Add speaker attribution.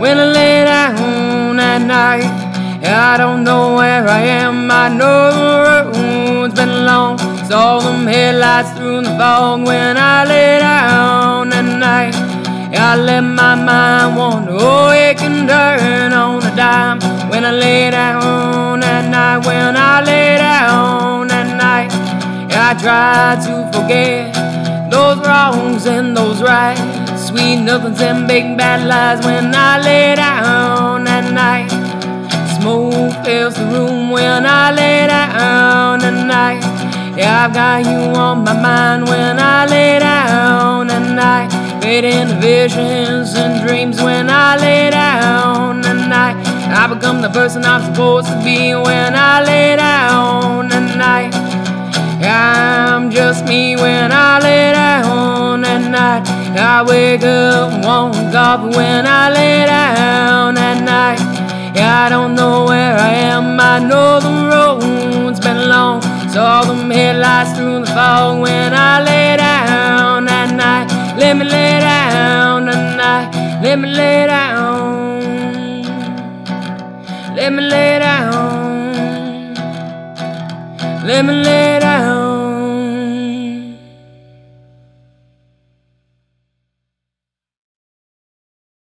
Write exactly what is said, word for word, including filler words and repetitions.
Speaker 1: when I lay down at night. I don't know where I am, I know the road's been long. Saw them headlights through the fog when I lay down at night. I let my mind wander, oh it can turn on a dime. When I lay down at night, when I lay down at night, I try to forget those wrongs and those rights, sweet nothings and big bad lies. When I lay down at night, smoke fills the room when I lay down at night. Yeah, I've got you on my mind when I lay down at night. Fading visions and dreams when I lay down at night. I become the person I'm supposed to be when I lay down at night. I'm just me when I lay down at night. I wake up and want coffee when I lay down at night. Yeah, I don't know where I am, I know the road's been long. Saw them headlights through the fog when I lay down at night. Let me lay down at night, let me lay down. Let me lay down, let me lay down.